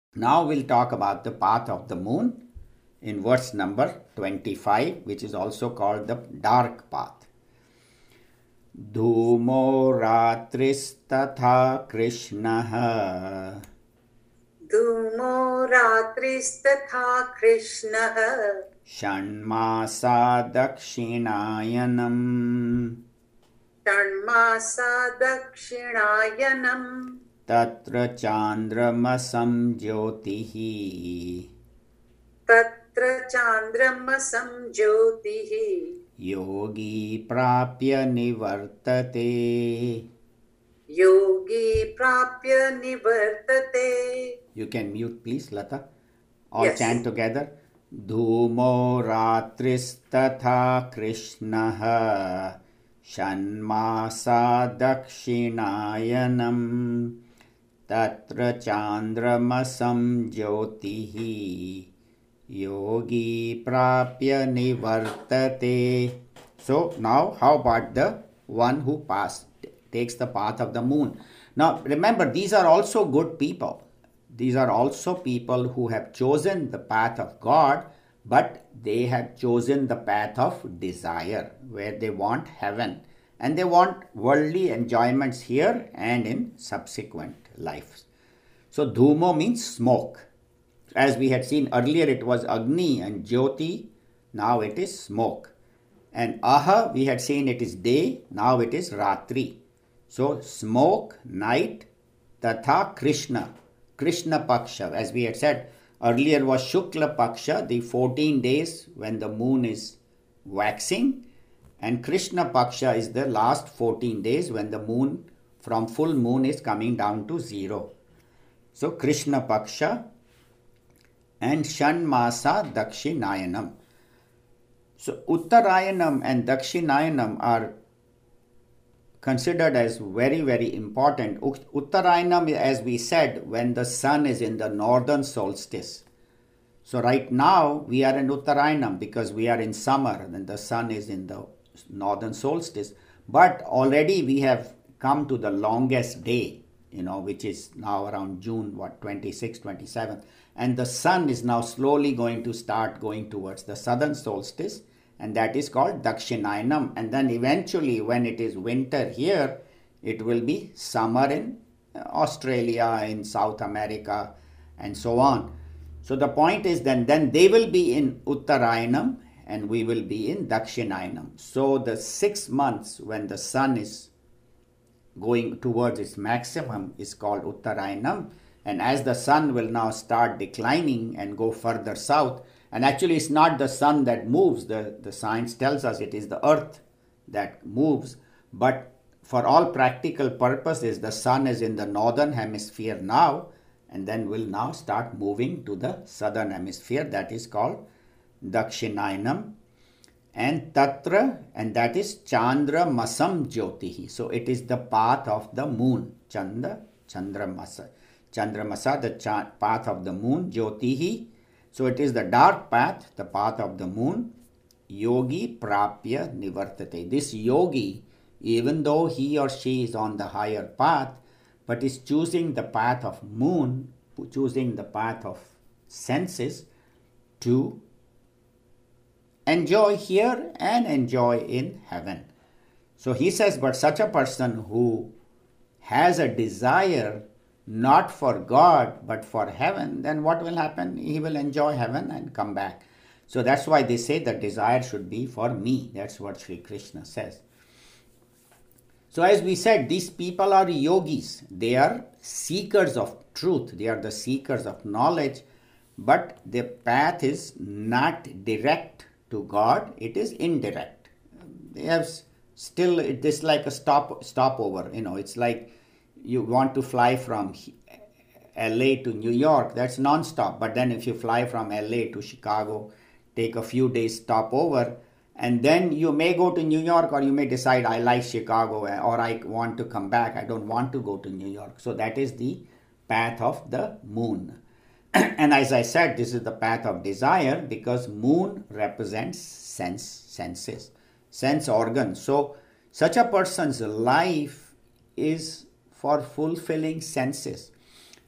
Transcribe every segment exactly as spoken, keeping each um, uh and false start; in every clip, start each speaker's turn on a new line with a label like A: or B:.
A: Now we'll talk about the path of the moon in verse number twenty-five, which is also called the dark path. Dhumo ratristatha Krishnaha
B: धूमो रात्रिस्तथा कृष्णः
A: षण्मासा दक्षिणायनम्
B: षण्मासा दक्षिणायनम्
A: तत्र चान्द्रमसं ज्योतिः
B: तत्र चान्द्रमसं ज्योतिः
A: योगी प्राप्य निवर्तते.
B: योगी प्राप्य निवर्तते.
A: You can mute please, Lata. All
B: Yes.
A: chant together. Dhumo ratristatha Krishnaha Shanmasa Dakshinayanam Tatra Chandramasam Jyotihi Yogi Prapya Nivartate. So now how about the one who passed, takes the path of the moon? Now remember, these are also good people. These are also people who have chosen the path of God, but they have chosen the path of desire, where they want heaven and they want worldly enjoyments here and in subsequent lives. So Dhumo means smoke. As we had seen earlier, it was Agni and Jyoti, now it is smoke. And Aha, we had seen it is day, now it is Ratri. So smoke, night, Tatha Krishna. Krishna Paksha, as we had said earlier, was Shukla Paksha, the fourteen days when the moon is waxing, and Krishna Paksha is the last fourteen days when the moon from full moon is coming down to zero. So Krishna Paksha and Shanmasa Dakshinayanam. So Uttarayanam and Dakshinayanam are considered as very, very important. Uttarayanam, as we said, when the sun is in the northern solstice. So right now we are in Uttarayanam because we are in summer and the sun is in the northern solstice. But already we have come to the longest day, you know, which is now around June, what, twenty-sixth, twenty-seventh. And the sun is now slowly going to start going towards the southern solstice. And that is called Dakshinayanam. And then eventually when it is winter here, it will be summer in Australia, in South America, and so on. So the point is then, then they will be in Uttarayanam and we will be in Dakshinayanam. So the six months when the sun is going towards its maximum is called Uttarayanam. And as the sun will now start declining and go further south, and actually it's not the sun that moves, the, the science tells us it is the earth that moves, but for all practical purposes the sun is in the northern hemisphere now and then will now start moving to the southern hemisphere. That is called Dakshinayanam. And Tatra, and that is Chandra Masam Jyotihi. So it is the path of the moon, Chanda, Chandramasa. Chandramasa, the cha- path of the moon, Jyotihi. So it is the dark path, the path of the moon. Yogi Prapya Nivartate. This yogi, even though he or she is on the higher path, but is choosing the path of moon, choosing the path of senses to enjoy here and enjoy in heaven. So he says, but such a person who has a desire not for God but for heaven, then what will happen? He will enjoy heaven and come back. So that's why they say the desire should be for me. That's what Sri Krishna says. So as we said, these people are yogis. They are seekers of truth. They are the seekers of knowledge. But their path is not direct to God. It is indirect. They have still, it is like a stop stopover. You know, it's like you want to fly from L A to New York. That's non-stop. But then if you fly from L A to Chicago, take a few days stopover, and then you may go to New York, or you may decide I like Chicago, or I want to come back. I don't want to go to New York. So that is the path of the moon. And as I said, this is the path of desire because moon represents sense, senses, sense organs. So such a person's life is for fulfilling senses.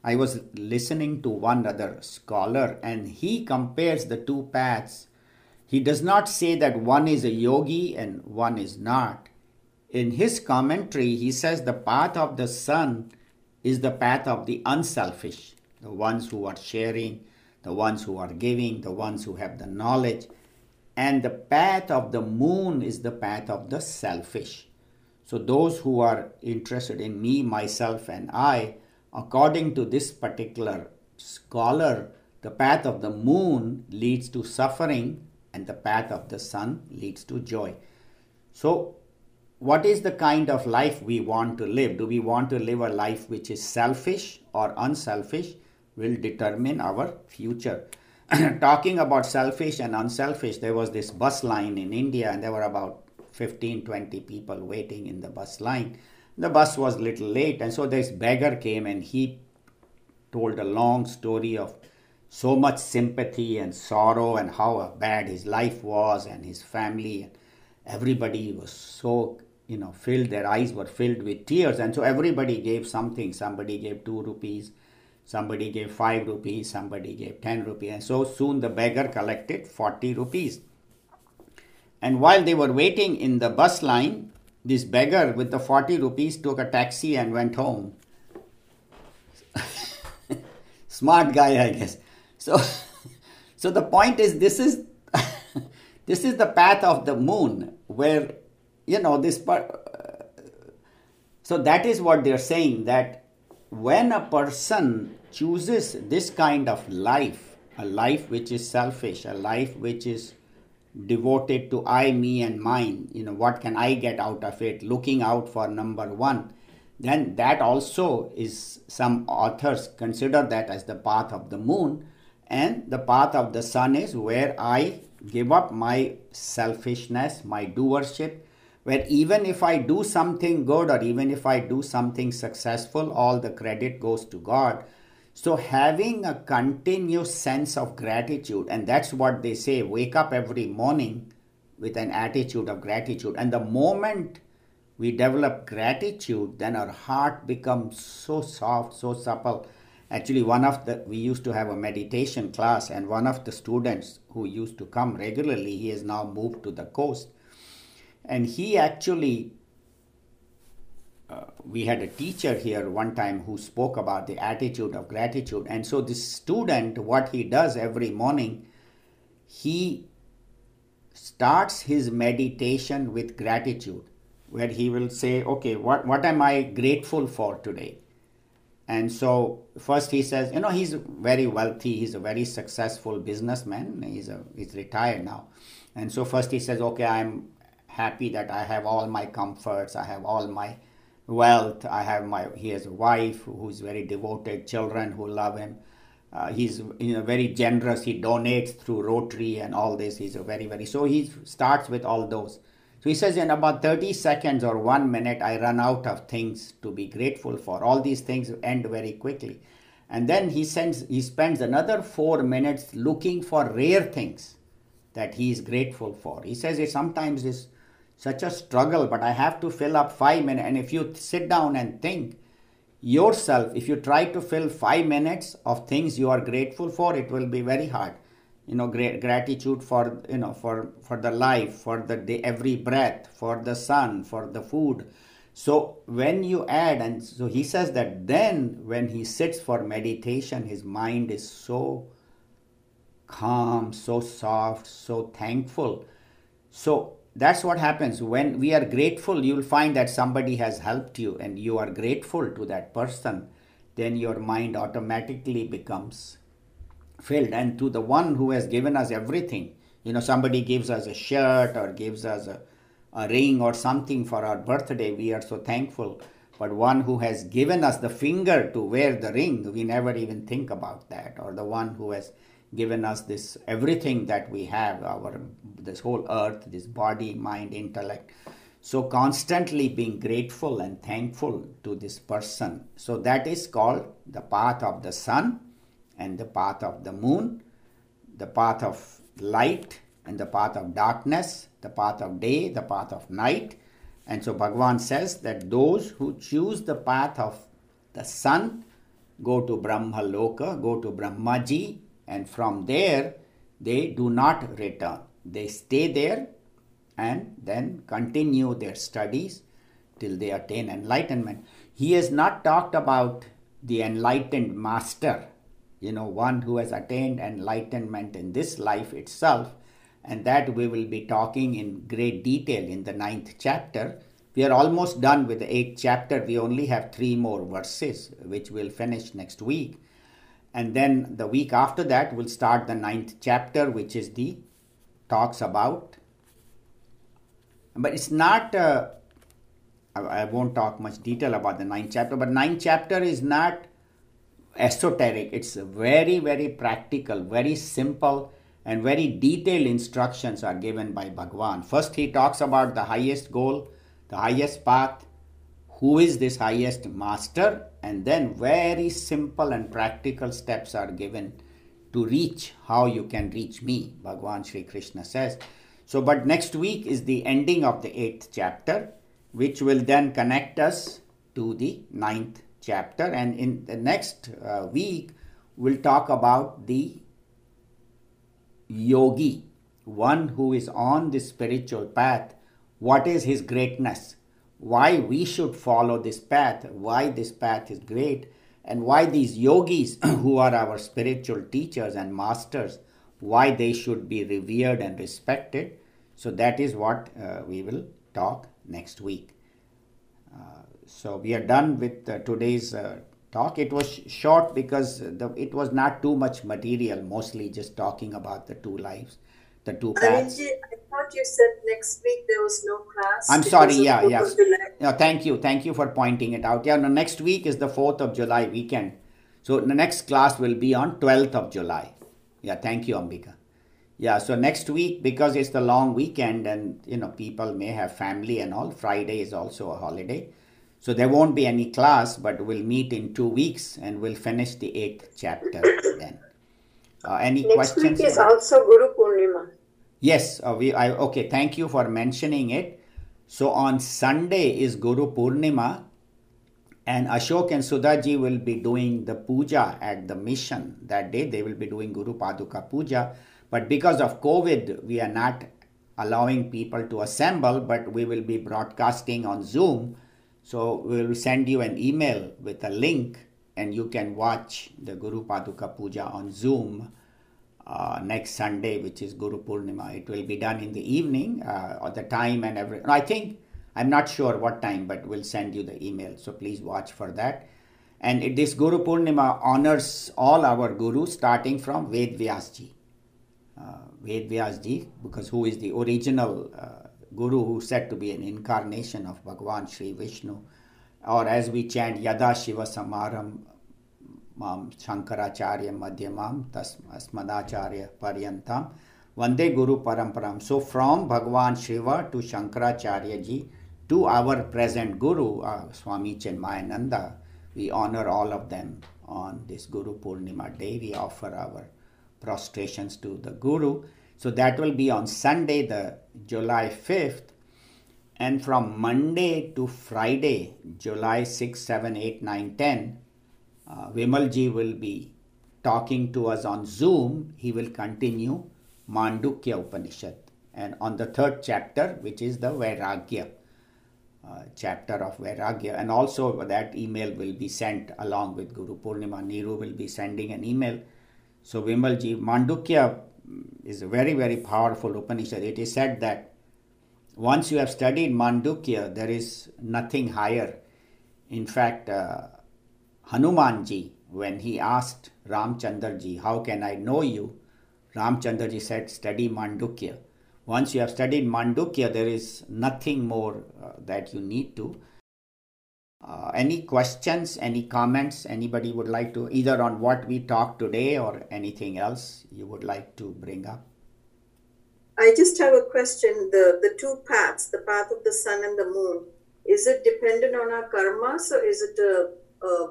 A: I was listening to one other scholar, and he compares the two paths. He does not say that one is a yogi and one is not. In his commentary, he says the path of the sun is the path of the unselfish, the ones who are sharing, the ones who are giving, the ones who have the knowledge. And the path of the moon is the path of the selfish. So those who are interested in me, myself, and I, according to this particular scholar, the path of the moon leads to suffering and the path of the sun leads to joy. So what is the kind of life we want to live? Do we want to live a life which is selfish or unselfish? Will determine our future. Talking about selfish and unselfish, there was this bus line in India and there were about fifteen, twenty people waiting in the bus line. The bus was a little late, and so this beggar came and he told a long story of so much sympathy and sorrow and how bad his life was and his family. Everybody was so, you know, filled, their eyes were filled with tears, and so everybody gave something. Somebody gave two rupees, somebody gave five rupees, somebody gave ten rupees, and so soon the beggar collected forty rupees. And while they were waiting in the bus line, this beggar with the forty rupees took a taxi and went home. Smart guy, I guess. So, so the point is, this is this is the path of the moon, where, you know, this part. So that is what they're saying, that when a person chooses this kind of life, a life which is selfish, a life which is devoted to I, me, and mine, you know, what can I get out of it, looking out for number one, then that also is, some authors consider that as the path of the moon, and the path of the sun is where I give up my selfishness, my doership, where even if I do something good or even if I do something successful, all the credit goes to God. So having a continuous sense of gratitude, and that's what they say, wake up every morning with an attitude of gratitude. And the moment we develop gratitude, then our heart becomes so soft, so supple. Actually, one of the, we used to have a meditation class, and one of the students who used to come regularly, he has now moved to the coast. And he actually, uh, we had a teacher here one time who spoke about the attitude of gratitude. And so this student, what he does every morning, he starts his meditation with gratitude, where he will say, okay, what, what am I grateful for today? And so first he says, you know, he's very wealthy, he's a very successful businessman, he's, a, he's retired now. And so first he says, okay, I'm happy that I have all my comforts, I have all my wealth, I have my, he has a wife who's very devoted, children who love him. Uh, he's, you know, very generous, he donates through Rotary and all this, he's a very, very, so he starts with all those. So he says in about thirty seconds or one minute, I run out of things to be grateful for. All these things end very quickly. And then he sends, he spends another four minutes looking for rare things that he is grateful for. He says it sometimes is such a struggle, but I have to fill up five minutes. And if you sit down and think yourself, if you try to fill five minutes of things you are grateful for, it will be very hard. You know, great gratitude for, you know, for, for the life, for the day, every breath, for the sun, for the food. So when you add, and so he says that then when he sits for meditation, his mind is so calm, so soft, so thankful. So that's what happens when we are grateful. You'll find that somebody has helped you and you are grateful to that person. Then your mind automatically becomes filled. And to the one who has given us everything, you know, somebody gives us a shirt or gives us a, a ring or something for our birthday, we are so thankful. But one who has given us the finger to wear the ring, we never even think about that. Or the one who has given us this, everything that we have, our, this whole earth, this body, mind, intellect. So constantly being grateful and thankful to this person. So that is called the path of the sun and the path of the moon, the path of light and the path of darkness, the path of day, the path of night. And so Bhagavan says that those who choose the path of the sun, go to Brahma Loka, go to Brahmaji, and from there they do not return. They stay there and then continue their studies till they attain enlightenment. He has not talked about the enlightened master, you know, one who has attained enlightenment in this life itself, and that we will be talking in great detail in the ninth chapter. We are almost done with the eighth chapter. We only have three more verses, which we'll finish next week. And then the week after that, we'll start the ninth chapter, which is the talks about. But it's not, uh, I, I won't talk much detail about the ninth chapter, but ninth chapter is not esoteric. It's very, very practical, very simple, and very detailed instructions are given by Bhagavan. First, he talks about the highest goal, the highest path, who is this highest master, and then very simple and practical steps are given to reach, how you can reach me, Bhagavan Sri Krishna says. So, but next week is the ending of the eighth chapter, which will then connect us to the ninth chapter. And in the next uh, week, we'll talk about the yogi, one who is on the spiritual path. What is his greatness? Why we should follow this path? Why this path is great? And why these yogis, who are our spiritual teachers and masters, why they should be revered and respected. So that is what uh, we will talk next week. Uh, so we are done with uh, today's uh, talk. It was short because the, it was not too much material, mostly just talking about the two lives, the two paths.
B: Anilji, I thought you said next week there was no class.
A: I'm sorry, yeah,
B: fourth
A: yes.
B: of July.
A: No, thank you. Thank you for pointing it out. Yeah, no, next week is the fourth of July weekend. So the next class will be on twelfth of July. Yeah, thank you, Ambika. Yeah, so next week, because it's the long weekend and, you know, people may have family and all, Friday is also a holiday. So there won't be any class, but we'll meet in two weeks and we'll finish the eighth chapter then. Uh, any
B: Next
A: questions?
B: week is also Guru Purnima.
A: Yes, uh, we. I, okay, thank you for mentioning it. So on Sunday is Guru Purnima, and Ashok and Sudhaji will be doing the puja at the mission that day. They will be doing Guru Paduka puja. But because of COVID, we are not allowing people to assemble, but we will be broadcasting on Zoom. So we will send you an email with a link and you can watch the Guru Paduka puja on Zoom uh, next Sunday, which is Guru Purnima. It will be done in the evening, uh, or the time and everything. I think, I'm not sure what time, but we'll send you the email. So please watch for that. And it, this Guru Purnima honors all our gurus, starting from Ved Vyasji. Uh, Ved Vyasji, because who is the original uh, guru who said to be an incarnation of Bhagavan Sri Vishnu, or as we chant Yada Shiva Samaram Mam Shankaracharya Madhyamam Tasmadacharya Paryantam Vande Guru Paramparam. So from Bhagavan Shiva to Shankaracharya ji to our present Guru, uh, Swami Chinmayananda, we honor all of them on this Guru Purnima day. We offer our prostrations to the Guru. So that will be on Sunday, the July fifth. And from Monday to Friday, July sixth, seventh, eighth, ninth, tenth, uh, Vimalji will be talking to us on Zoom. He will continue Mandukya Upanishad. And on the third chapter, which is the Vairagya, uh, chapter of Vairagya. And also that email will be sent along with Guru Purnima. Niru will be sending an email. So Vimalji, Mandukya is a very, very powerful Upanishad. It is said that once you have studied Mandukya, there is nothing higher. In fact, uh, Hanumanji, when he asked Ramchandraji, how can I know you? Ramchandraji said, study Mandukya. Once you have studied Mandukya, there is nothing more uh, that you need to. Uh, any questions, any comments anybody would like to, either on what we talked today or anything else you would like to bring up?
B: I just have a question. The, the two paths, the path of the sun and the moon, is it dependent on our karmas, or is it a, a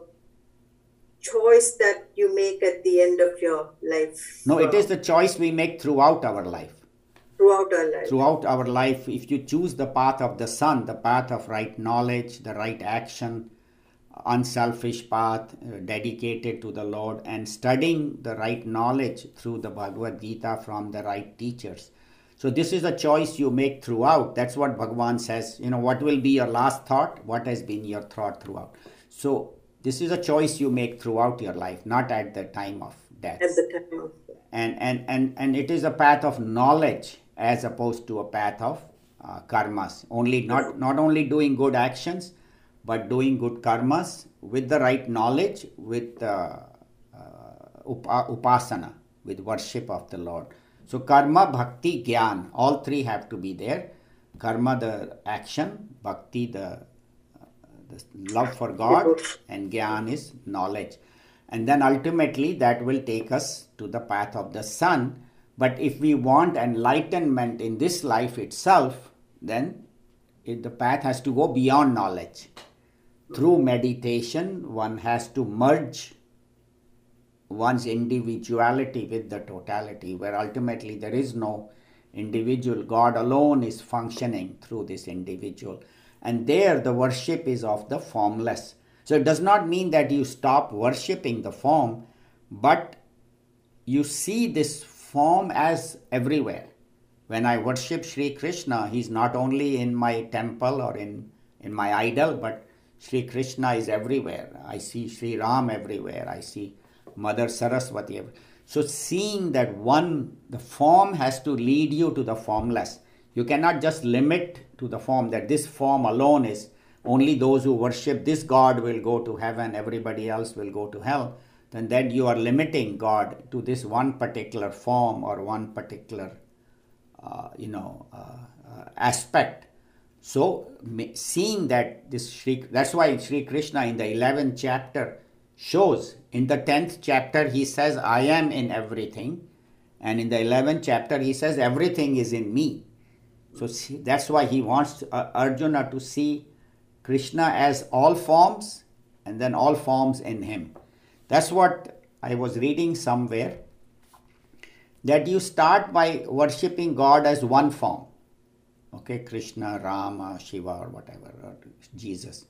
B: choice that you make at the end of your life?
A: No, it is the choice we make throughout our life.
B: Throughout our life.
A: Throughout our life, if you choose the path of the sun, the path of right knowledge, the right action, unselfish path, uh, dedicated to the Lord, and studying the right knowledge through the Bhagavad Gita from the right teachers. So this is a choice you make throughout. That's what Bhagavan says. You know, what will be your last thought? What has been your thought throughout? So this is a choice you make throughout your life, not at the time of death.
B: At the time of death.
A: And, and, and, and it is a path of knowledge as opposed to a path of uh, karmas. Only not, not only doing good actions, but doing good karmas with the right knowledge, with uh, uh, up- upasana, with worship of the Lord. So karma, bhakti, gyan, all three have to be there. Karma, the action; bhakti, the, uh, the love for God; and gyan is knowledge. And then ultimately that will take us to the path of the sun. But if we want enlightenment in this life itself, then it, the path has to go beyond knowledge. Through meditation, one has to merge one's individuality with the totality, where ultimately there is no individual. God alone is functioning through this individual. And there the worship is of the formless. So it does not mean that you stop worshipping the form, but you see this form as everywhere. When I worship Sri Krishna, he's not only in my temple or in, in my idol, but Sri Krishna is everywhere. I see Sri Ram everywhere. I see Mother Saraswati everywhere. So seeing that one, the form has to lead you to the formless. You cannot just limit to the form, that this form alone is only those who worship this God will go to heaven, everybody else will go to hell. Then then you are limiting God to this one particular form or one particular uh, you know uh, uh, aspect. So seeing that this Shri, that's why Sri Krishna in the eleventh chapter shows, in the tenth chapter he says, I am in everything, and in the eleventh chapter he says, everything is in me. So see, that's why he wants uh, Arjuna to see Krishna as all forms, and then all forms in him. That's what I was reading somewhere, that you start by worshipping God as one form. Okay, Krishna, Rama, Shiva, or whatever, or Jesus.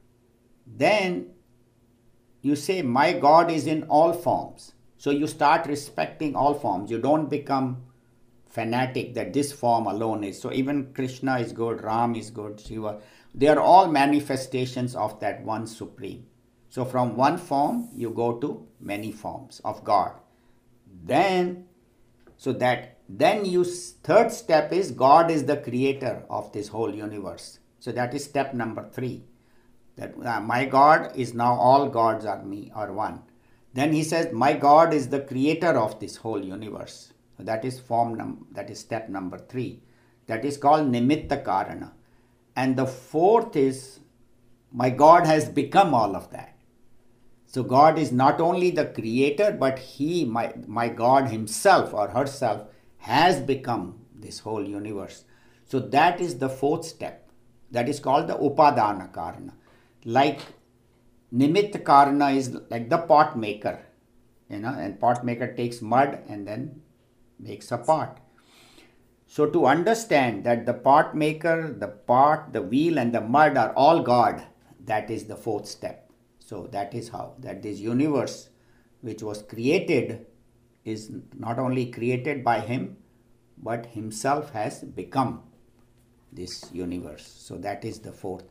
A: Then you say, my God is in all forms. So you start respecting all forms. You don't become fanatic that this form alone is. So even Krishna is good, Ram is good, Shiva. They are all manifestations of that one supreme. So from one form, you go to many forms of God. Then, so that, then you, third step is God is the creator of this whole universe. So that is step number three. That uh, my God is now all gods are me, or one. Then he says, my God is the creator of this whole universe. So that is form num- that is step number three. That is called Nimitta Karana. And the fourth is, my God has become all of that. So God is not only the creator, but he, my, my God himself or herself, has become this whole universe. So that is the fourth step. That is called the Upadana Karana. Like Nimitta Karana is like the pot maker, you know, and pot maker takes mud and then makes a pot. So to understand that the pot maker, the pot, the wheel and the mud are all God, that is the fourth step. So that is how, that this universe which was created is not only created by him, but himself has become this universe. So that is the fourth.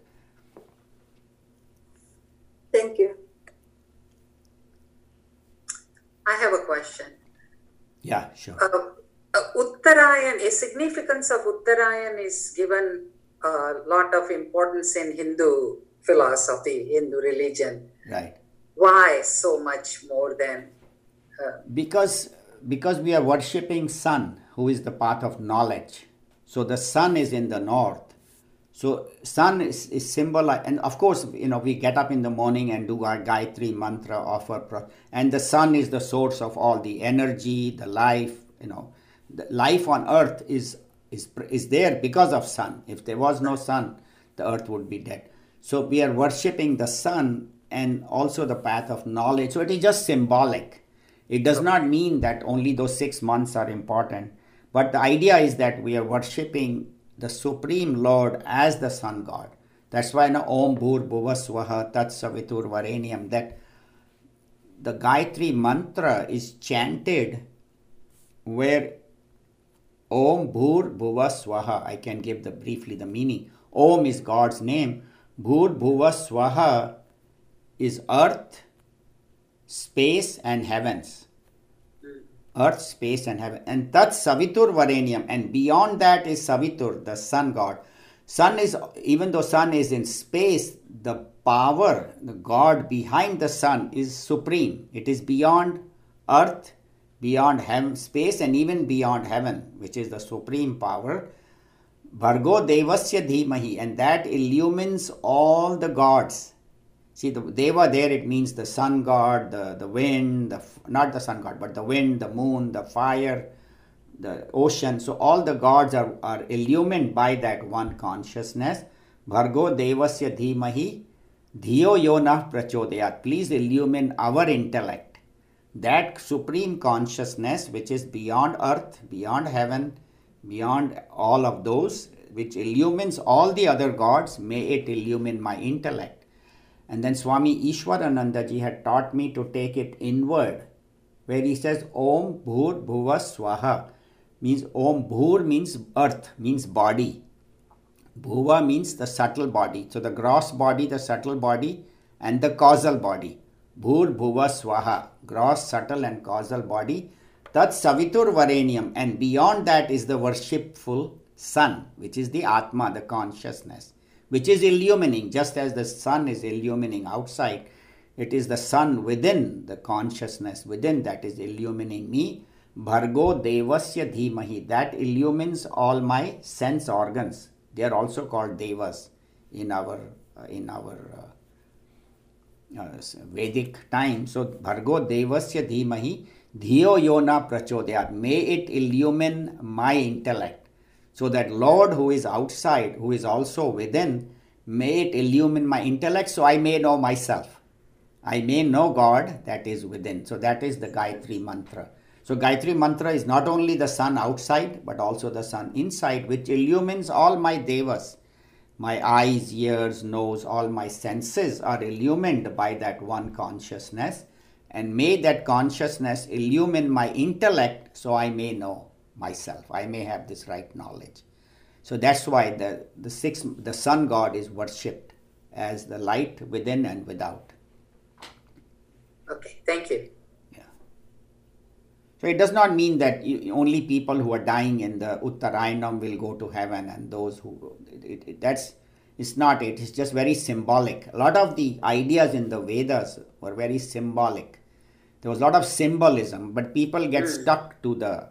B: Thank you.
C: I have a question.
A: Yeah, sure.
C: Uh, uh, Uttarayan, a significance of Uttarayan is given a lot of importance in Hindu philosophy, Hindu religion.
A: Right.
C: Why so much more than? Uh,
A: because because we are worshipping sun, who is the path of knowledge. So the sun is in the north. So sun is, is symbol, and of course, you know, we get up in the morning and do our Gayatri mantra, offer, and the sun is the source of all the energy, the life, you know. The life on earth is, is, is there because of sun. If there was no sun, the earth would be dead. So we are worshipping the sun and also the path of knowledge. So it is just symbolic. It does not mean that only those six months are important. But the idea is that we are worshipping the Supreme Lord as the Sun God. That's why na Om Bhur Bhuva Swaha Tat Savitur Varenyam, that the Gayatri mantra is chanted where Om Bhur Bhuva Swaha, I can give the briefly the meaning. Om is God's name. Bhur Bhuva Swaha is earth, space and heavens. Earth, space and heaven. And Tat Savitur Varenyam, and beyond that is Savitur, the sun god. Sun is, even though sun is in space, the power, the God behind the sun is supreme. It is beyond earth, beyond heaven, space, and even beyond heaven, which is the supreme power. Bhargo Devasya Dhimahi, and that illumines all the gods. See, the Deva there, it means the sun god, the, the wind, the, not the sun god, but the wind, the moon, the fire, the ocean. So all the gods are, are illumined by that one consciousness. Bhargo Devasya Dhimahi, Dhiyo Yonah Prachodayat. Please illumine our intellect. That supreme consciousness which is beyond earth, beyond heaven, beyond all of those, which illumines all the other gods, may it illumine my intellect. And then Swami Ishwarananda ji had taught me to take it inward, where he says Om Bhur Bhuva Swaha, means Om Bhur means earth, means body. Bhuva means the subtle body. So the gross body, the subtle body, and the causal body. Bhur Bhuva Swaha, gross, subtle and causal body. Tat Savitur Varenyam, and beyond that is the worshipful sun, which is the Atma, the consciousness, which is illumining, just as the sun is illumining outside. It is the sun within, the consciousness within, that is illumining me. Bhargo Devasya Dhimahi, that illumines all my sense organs. They are also called Devas in our uh, in our uh, uh, Vedic time. So Bhargo Devasya Dhimahi, Dhiyo Yona Prachodayat, may it illumine my intellect. So that Lord who is outside, who is also within, may it illumine my intellect so I may know myself. I may know God that is within. So that is the Gayatri mantra. So Gayatri mantra is not only the sun outside, but also the sun inside, which illumines all my devas. My eyes, ears, nose, all my senses are illumined by that one consciousness. And may that consciousness illumine my intellect so I may know myself. I may have this right knowledge. So that's why the, the six, the sun god is worshipped as the light within and without.
C: Okay, thank you.
A: Yeah. So it does not mean that you, only people who are dying in the Uttarayanam will go to heaven, and those who, it, it, that's, it's not it. It's just very symbolic. A lot of the ideas in the Vedas were very symbolic. There was a lot of symbolism, but people get mm. stuck to the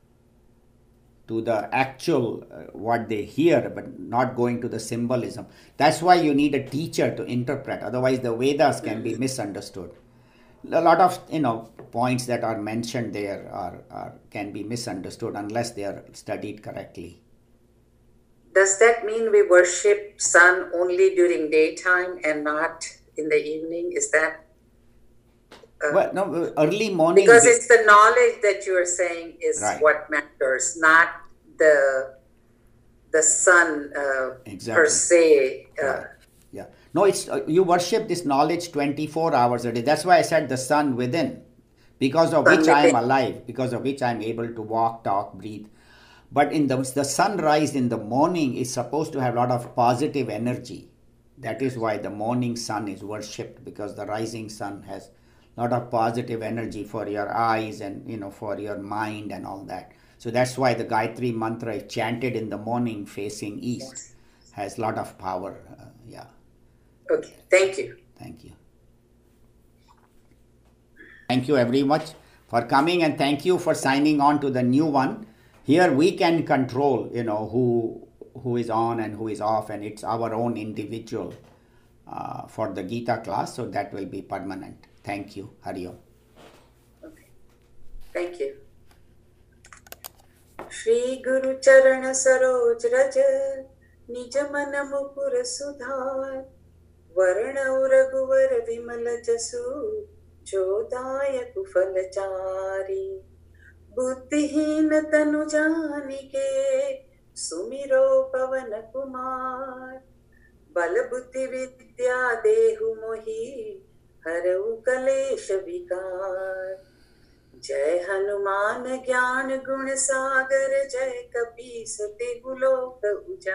A: to the actual uh, what they hear, but not going to the symbolism. That's why you need a teacher to interpret. Otherwise, the Vedas can be misunderstood. A lot of you know points that are mentioned there are, are can be misunderstood unless they are studied correctly.
C: Does that mean we worship sun only during daytime and not in the evening? Is that Uh,
A: well, no, early morning.
C: Because it's the knowledge that you are saying is
A: right.
C: what matters, not the the sun uh,
A: exactly.
C: per se. Uh,
A: right. Yeah. No, it's uh, you worship this knowledge twenty-four hours a day. That's why I said the sun within, because of which I am alive, because of which I am able to walk, talk, breathe. But in the the sunrise in the morning is supposed to have a lot of positive energy. That is why the morning sun is worshipped, because the rising sun has lot of positive energy for your eyes and you know for your mind and all that. So that's why the Gayatri mantra is chanted in the morning facing east. Has lot of power. Uh, yeah.
C: Okay. Thank you.
A: Thank you. Thank you very much for coming, and thank you for signing on to the new one. Here we can control you know who who is on and who is off, and it's our own individual uh, for the Gita class. So that will be permanent. Thank you. Hari Om.
C: Okay. Thank you. Shri Guru Charana Saroj Raj Nij Mana Mukura Sudhar Varna Raghuvar Vimala Jasu Jodaya Kufalachari Buddhihin Tanu Janike Sumiro Pavana Kumar बल बुद्धि विद्या देहु मोहि हरऊ कलेश विकार। जय हनुमान ज्ञान गुण सागर, जय कपीस तिहु लोक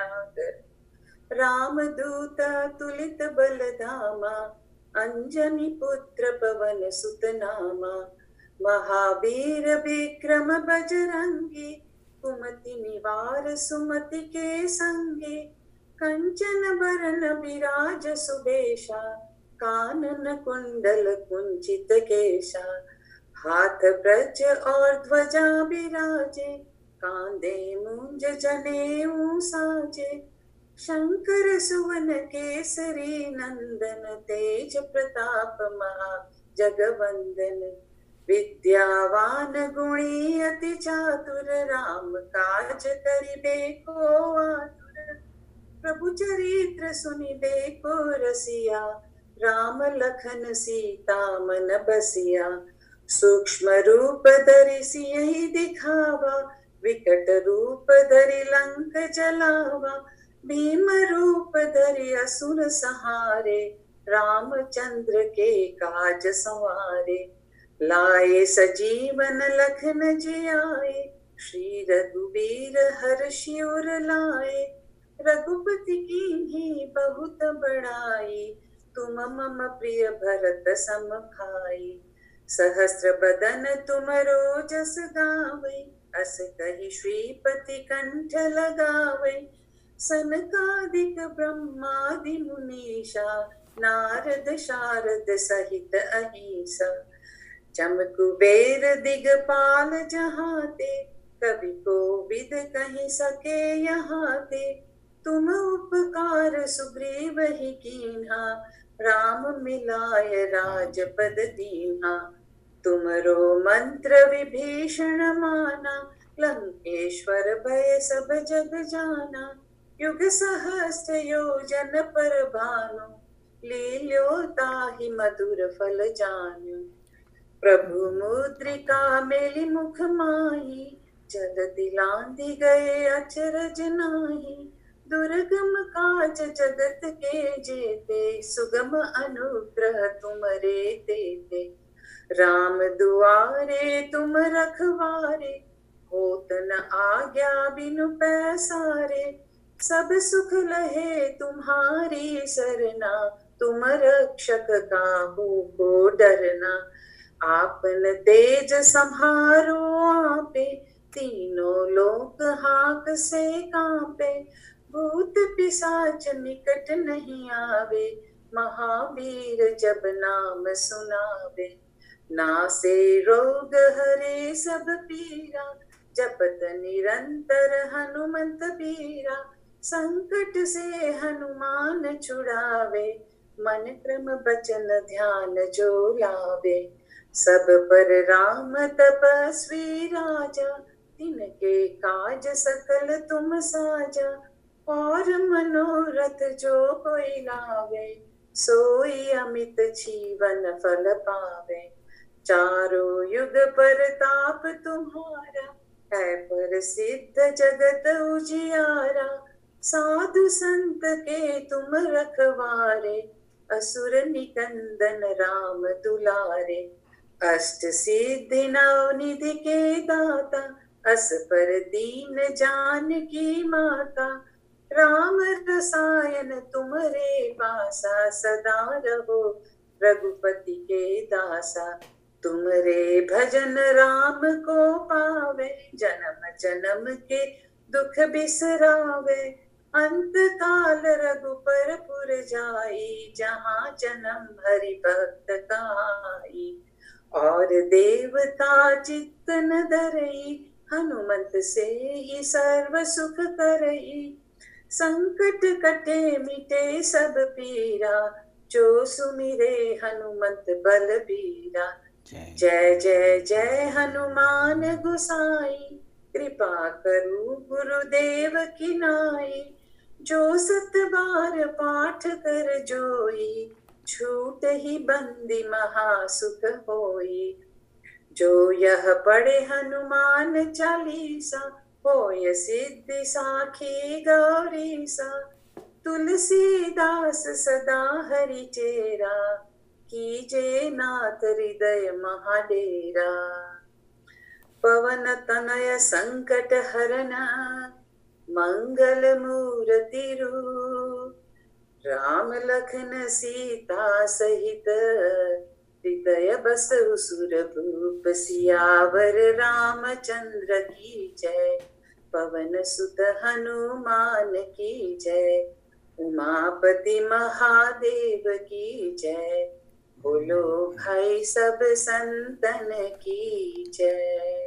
C: उजागर। राम दूत तुलित बल धामा, अंजनी पुत्र पवन सुत नामा। महावीर विक्रम बजरंगी, कुमति निवार सुमति के संगी। कंचन बरन विराज सुबेशा, कानन कुंडल कुंचित केशा। हाथ ब्रज और ध्वजा बिराजे, कांधे मूंज जनेऊ साजे। शंकर सुवन केसरी नंदन, तेज प्रताप महा जगवंदन। विद्यावान गुणी अति चातुर, राम काज करिबे को आतुर। प्रभु चरित्र सुनिबे को रसिया, राम लखन सीता मन बसिया। सूक्ष्म रूप धरि सियहि दिखावा, विकट रूप धरि लंक जलावा। भीम रूप धरि असुर संहारे, रामचंद्र के काज संवारे। लाए सजीवन लखन जियाए, श्री रघुवीर हर्षि उर लाए। रघुपति कीन्ही बहुत बड़ाई, तुम मम प्रिय भरत सम भाई। सहस्र बदन तुमरो जस गावै, अस कहि श्रीपति कंठ लगावै। सनकादिक ब्रह्मादि मुनीषा, नारद शारद सहित अहीसा। चम कुबेर दिगपाल जहाते, कवि कोविद कहि सके यहाते। तुम उपकार सुग्रीव ही कीन्हा, राम मिलाय राजपद दीन्हा। तुमरो मंत्र विभीषण माना, लंकेश्वर भय सब जग जाना। युग सहस्त्र योजन पर भानु, लील्यो ताहि मधुर फल जानु। प्रभु मुद्रिका मेलि मुख माही, जगति लांघि गए अचरज नाहि। दुर्गम काज जगत के जेते, सुगम अनुग्रह तुमरे तेते। राम दुआरे तुम रखवारे, होत न आज्ञा बिनु पैसारे। सब सुख लहे तुम्हारी सरना, तुम रक्षक काहू को डरना। आपन तेज सम्हारो आपे, तीनों लोक हाक से कांपे। भूत पिशाच निकट नहीं आवे, महावीर जब नाम सुनावे। नासे रोग हरे सब पीरा, जपत निरंतर हनुमंत बीरा। संकट से हनुमान छुड़ावे, मन क्रम बचन ध्यान जो लावे। सब पर राम तपस्वी राजा, तिनके काज सकल तुम साजा। और मनोरथ जो कोई लावे, सोई अमित जीवन फल पावे। चारों युग परताप तुम्हारा, है प्रसिद्ध जगत उजियारा। साधु संत के तुम रखवारे, असुर निकंदन राम दुलारे। अष्ट सिद्धि नव निधि के दाता, अस पर दीन जानकी माता। राम रसायन तुमरे पासा, सदा रहो रघुपति के दासा। तुमरे भजन राम को पावे, जन्म जन्म के दुख बिसरावे। अंत काल रघुपर पुर जाई, जहाँ जन्म हरि भक्त काई। और देवता चित्त न धरई, हनुमंत से ही सर्व सुख करई। संकट कटे मिटे सब पीरा, जो सुमिरे हनुमंत बलबीरा। जय जय जय हनुमान गोसाई, कृपा करो गुरुदेव की नाई। जो सत बार पाठ कर जोई, छूट ही बंदी महासुख होई। जो यह पढ़े हनुमान चालीसा, होय सिद्धि साखी गौरीसा। तुलसीदास सदा हरि चेरा, कीजे नाथ हृदय महाडेरा। पवन तनय संकट हरन, मंगल मूर्ति रूप, राम लखन सीता सहित, हृदय बसहु सुरभूप। सियावर रामचंद्र की जय, पवन सुत हनुमान की जय, उमापति महादेव की जय, बोलो भाई सब संतन की जय।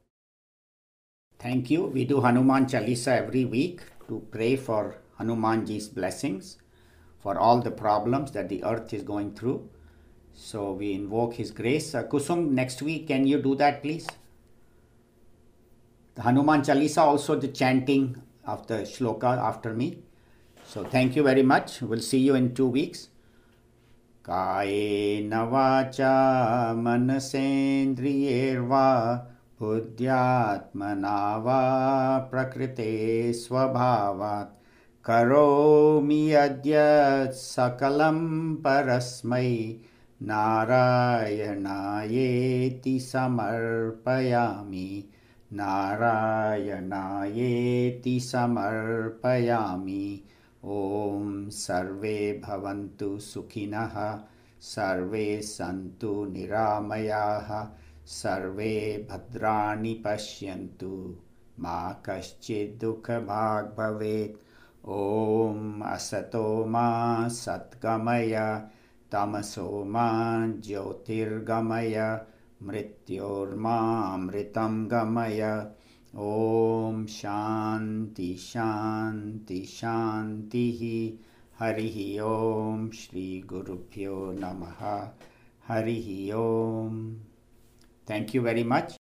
A: Thank you. We do Hanuman Chalisa every week to pray for Hanumanji's blessings for all the problems that the earth is going through. So we invoke his grace. Uh, Kusum, next week, can you do that, please? The Hanuman Chalisa, also the chanting of the shloka after me. So thank you very much. We'll see you in two weeks. Kayena vacha manasendriyerva buddhyatmana va prakrite svabhavat karomi adyat sakalam parasmai Narayanayeti samarpayami Narayanayeti samarpayami Om sarve bhavantu sukhinah sarve santu niramayaha sarve bhadrani pashyantu ma kaschid dukha bhag bhavet Om asato ma satgamaya tamaso ma jyotirgamaya mrityorma amritam gamaya Om Shanti Shanti Shanti Harihi Om Shri Gurubhyo Namaha Harihi Om. Thank you very much.